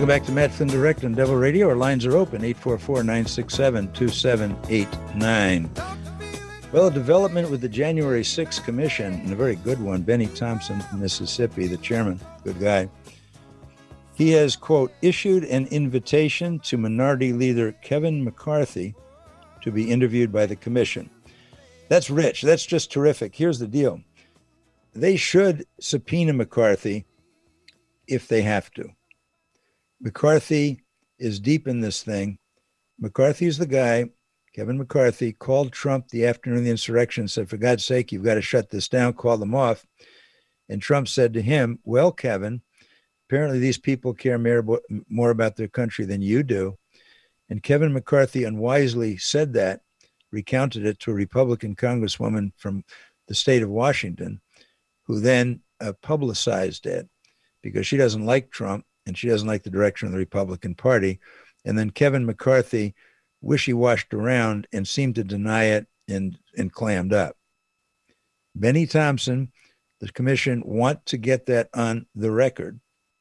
Welcome back to Matt Flynn Direct on Devil Radio. Our lines are open, 844-967-2789. Well, a development with the January 6th Commission, and a very good one. Benny Thompson from Mississippi, the chairman, good guy. He has, quote, issued an invitation to Minority Leader Kevin McCarthy to be interviewed by the commission. That's rich. That's just terrific. Here's the deal. They should subpoena McCarthy if they have to. McCarthy is deep in this thing. McCarthy is the guy. Kevin McCarthy called Trump the afternoon of the insurrection, said, for God's sake, you've got to shut this down, call them off. And Trump said to him, well, Kevin, apparently these people care more about their country than you do. And Kevin McCarthy unwisely said that, recounted it to a Republican congresswoman from the state of Washington, who then publicized it because she doesn't like Trump and she doesn't like the direction of the Republican Party. And then Kevin McCarthy wishy-washed around and seemed to deny it and clammed up. Benny Thompson, the commission want to get that on the record.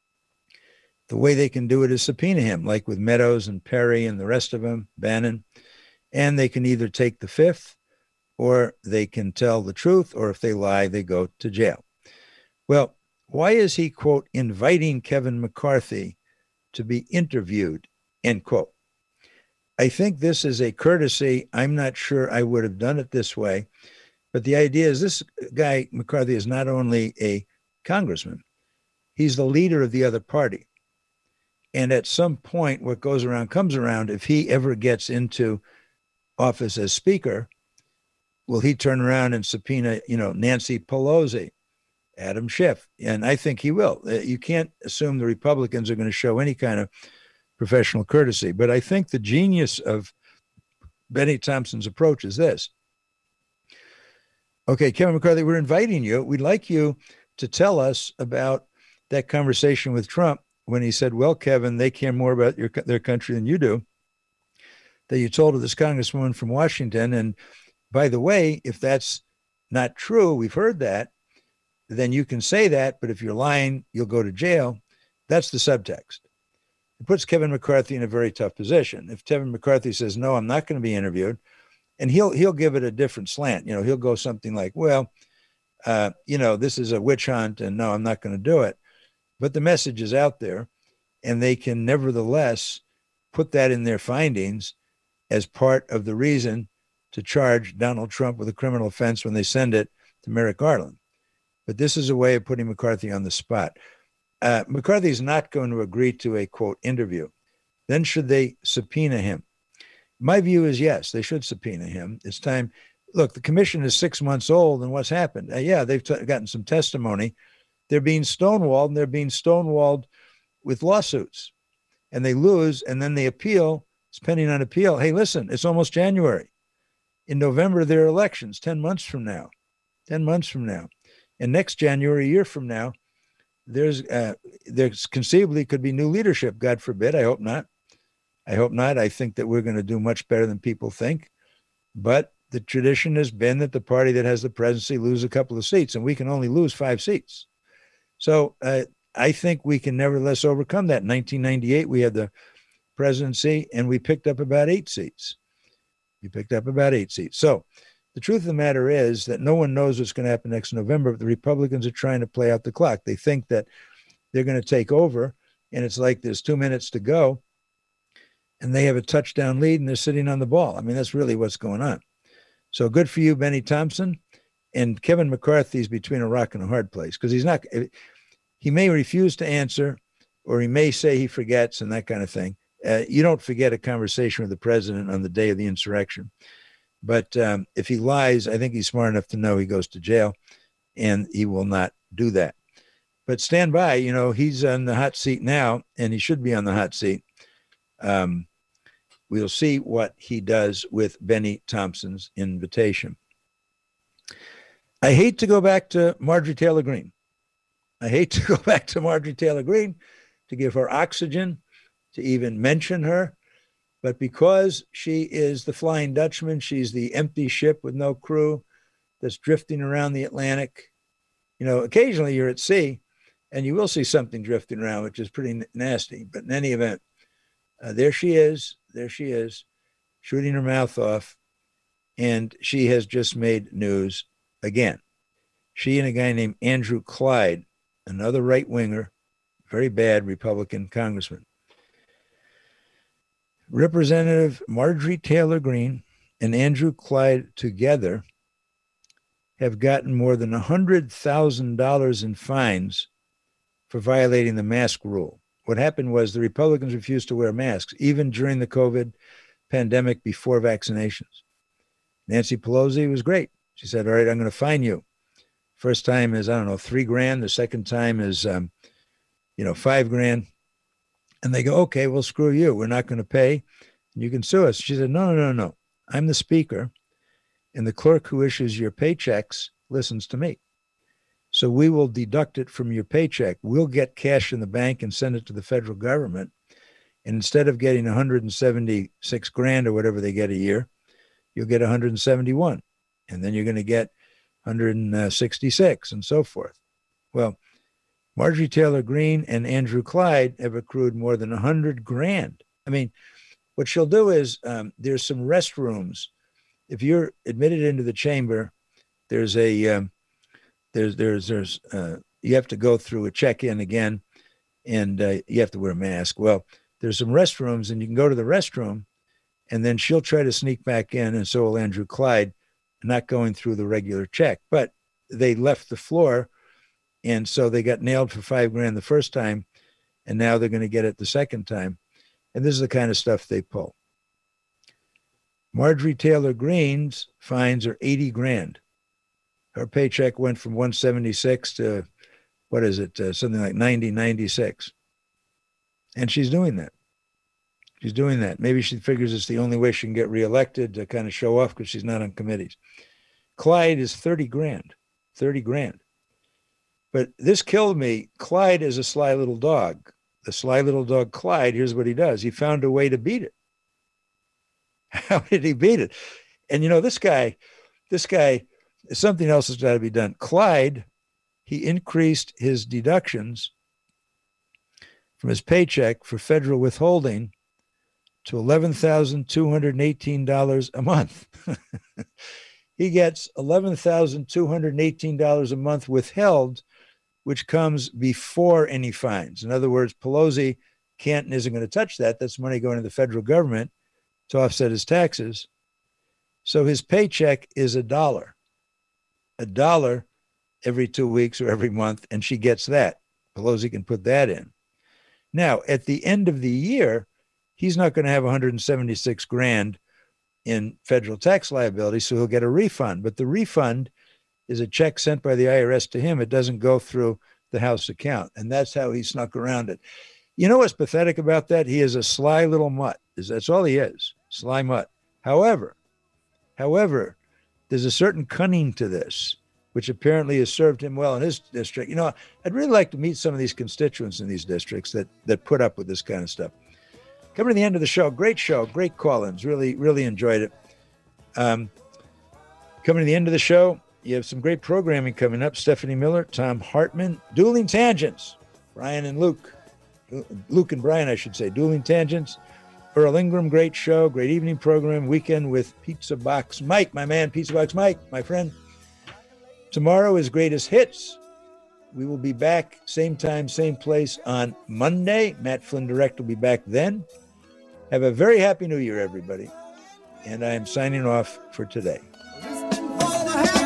The way they can do it is subpoena him, like with Meadows and Perry and the rest of them, Bannon. And they can either take the fifth or they can tell the truth, or if they lie, they go to jail. Well, why is he, quote, inviting Kevin McCarthy to be interviewed, end quote? I think this is a courtesy. I'm not sure I would have done it this way, but the idea is this guy, McCarthy, is not only a congressman, he's the leader of the other party. And at some point, what goes around comes around. If he ever gets into office as speaker, will he turn around and subpoena, Nancy Pelosi, Adam Schiff? And I think he will. You can't assume the Republicans are going to show any kind of professional courtesy. But I think the genius of Benny Thompson's approach is this. Okay, Kevin McCarthy, we're inviting you. We'd like you to tell us about that conversation with Trump when he said, well, Kevin, they care more about their country than you do, that you told to this congresswoman from Washington. And by the way, if that's not true, we've heard that, then you can say that. But if you're lying, you'll go to jail. That's the subtext. It puts Kevin McCarthy in a very tough position. If Kevin McCarthy says, no, I'm not going to be interviewed, and he'll give it a different slant. He'll go something like, well, this is a witch hunt and no, I'm not going to do it. But the message is out there, and they can nevertheless put that in their findings as part of the reason to charge Donald Trump with a criminal offense when they send it to Merrick Garland. But this is a way of putting McCarthy on the spot. McCarthy is not going to agree to a, quote, interview. Then should they subpoena him? My view is yes, they should subpoena him. It's time. Look, the commission is 6 months old, and what's happened? They've gotten some testimony. They're being stonewalled, and they're being stonewalled with lawsuits. And they lose, and then they appeal. It's pending on appeal. Hey, listen, it's almost January. In November, there are elections 10 months from now. 10 months from now. And next January, a year from now, there's conceivably could be new leadership. God forbid. I hope not. I think that we're going to do much better than people think. But the tradition has been that the party that has the presidency lose a couple of seats, and we can only lose 5 seats. So I think we can nevertheless overcome that. In 1998, we had the presidency, and we picked up about 8 seats. So the truth of the matter is that no one knows what's going to happen next November, but the Republicans are trying to play out the clock. They think that they're going to take over, and it's like there's 2 minutes to go, and they have a touchdown lead, and they're sitting on the ball. I mean, that's really what's going on. So good for you, Benny Thompson. And Kevin McCarthy's between a rock and a hard place because he may refuse to answer, or he may say he forgets and that kind of thing. You don't forget a conversation with the president on the day of the insurrection. But if he lies, I think he's smart enough to know he goes to jail, and he will not do that. But stand by, he's on the hot seat now, and he should be on the hot seat. We'll see what he does with Benny Thompson's invitation. I hate to go back to Marjorie Taylor Greene. To give her oxygen, to even mention her. But because she is the Flying Dutchman, she's the empty ship with no crew that's drifting around the Atlantic. Occasionally you're at sea, And you will see something drifting around, which is pretty nasty. But in any event, there she is, shooting her mouth off. And she has just made news again. She and a guy named Andrew Clyde, another right-winger, very bad Republican congressman. Representative Marjorie Taylor Greene and Andrew Clyde together have gotten more than $100,000 in fines for violating the mask rule. What happened was the Republicans refused to wear masks, even during the COVID pandemic before vaccinations. Nancy Pelosi was great. She said, all right, I'm going to fine you. First time is, $3,000. The second time is, $5,000. And they go, okay, well, screw you. We're not going to pay. You can sue us. She said, no. I'm the speaker. And the clerk who issues your paychecks listens to me. So we will deduct it from your paycheck. We'll get cash in the bank and send it to the federal government. And instead of getting $176,000 or whatever they get a year, you'll get 171. And then you're going to get 166 and so forth. Well, Marjorie Taylor Greene and Andrew Clyde have accrued more than $100,000. I mean, what she'll do is there's some restrooms. If you're admitted into the chamber, there's a you have to go through a check-in again, and you have to wear a mask. Well, there's some restrooms, and you can go to the restroom, and then she'll try to sneak back in, and so will Andrew Clyde, not going through the regular check. But they left the floor, and so they got nailed for $5,000 the first time, and now they're going to get it the second time. And this is the kind of stuff they pull. Marjorie Taylor Greene's fines are $80,000. Her paycheck went from 176 to, something like 96. And she's doing that. Maybe she figures it's the only way she can get reelected to kind of show off because she's not on committees. Clyde is $30,000. But this killed me. Clyde is a sly little dog. The sly little dog Clyde, here's what he does. He found a way to beat it. How did he beat it? And this guy, something else has got to be done. Clyde, he increased his deductions from his paycheck for federal withholding to $11,218 a month. He gets $11,218 a month withheld, which comes before any fines. In other words, Pelosi can't and isn't going to touch that. That's money going to the federal government to offset his taxes. So his paycheck is $1 every 2 weeks or every month, and she gets that. Pelosi can put that in. Now, at the end of the year, he's not going to have $176,000 in federal tax liability, so he'll get a refund. But the refund is a check sent by the IRS to him. It doesn't go through the House account, and that's how he snuck around it. You know what's pathetic about that? He is a sly little mutt. That's all he is, sly mutt. However, there's a certain cunning to this, which apparently has served him well in his district. I'd really like to meet some of these constituents in these districts that put up with this kind of stuff. Coming to the end of the show, great call-ins. Really, really enjoyed it. Coming to the end of the show, you have some great programming coming up. Stephanie Miller, Tom Hartman, Dueling Tangents, Brian and Luke and Brian, I should say, Dueling Tangents. Earl Ingram, great show, great evening program. Weekend with Pizza Box Mike, my man, Pizza Box Mike, my friend. Tomorrow is Greatest Hits. We will be back same time, same place on Monday. Matt Flynn Direct will be back then. Have a very happy New Year, everybody. And I am signing off for today.